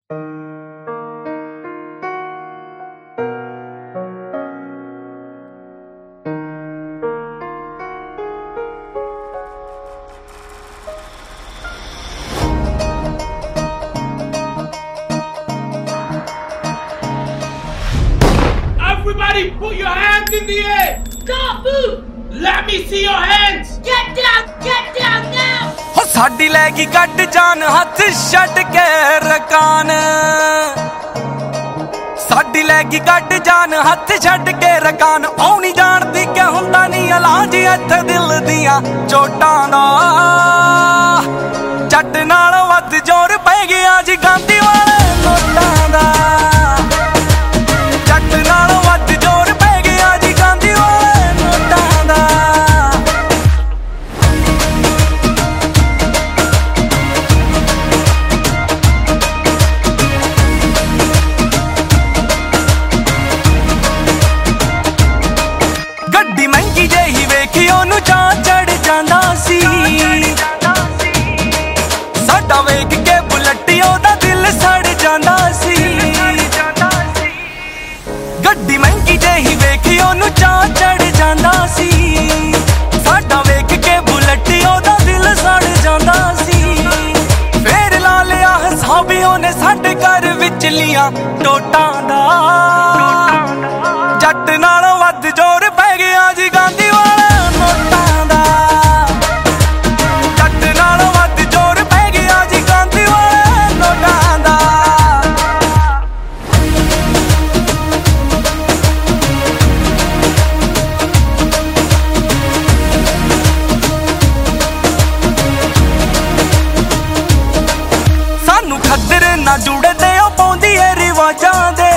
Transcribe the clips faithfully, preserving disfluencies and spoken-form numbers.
Everybody, put your hands in the air! Stop, move! Let me see your hands! Get down, get down now! हो साडी लैगी cut जान हथ छड़ के रकान साडी लैगी cut जान हथ छड़ के रकान आउणी जानदी क्या हुंदा नहीं इलाज इत्थे दिल दियां चोटां दा जट नाल वध जोर पै गया जी गांधी वाले नोटां दा साडा वेख के बुलट्टी ओदा दिल सड़ जांदा सी गड्डी महंगी जेही वेखी ओनू चाह चढ़ जांदा सी साडा वेख के बुलट्टी ओदा दिल सड़ जांदा सी फेर ला लिया हिसाबी ओने साडे घर विचलियां टोटां दा जट नाल वध जोर पै गया जी गांधी वाले नोटां दा खदर ना जुड़े दे पाउंदी है रिवाजां दे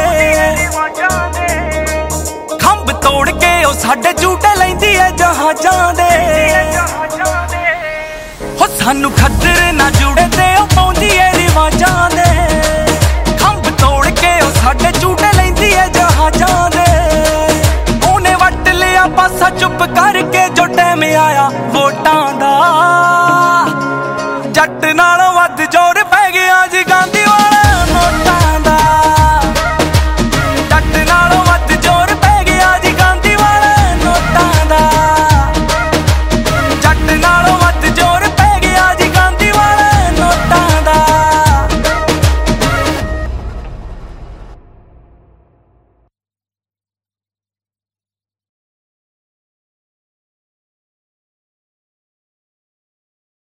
खंभ तोड़ के ओ साडे झूटे लैंदी है जहाजां दे हो सानू खदर ना जुड़े दे पाउंदी है रिवाजां दे खंभ तोड़ के ओ साडे झूटे लैंदी है जहाजां दे ओने वट लिया पासा चुप करके जो टाइम आया वोटां दा जट नाल वध जोर पै गया जी गांधी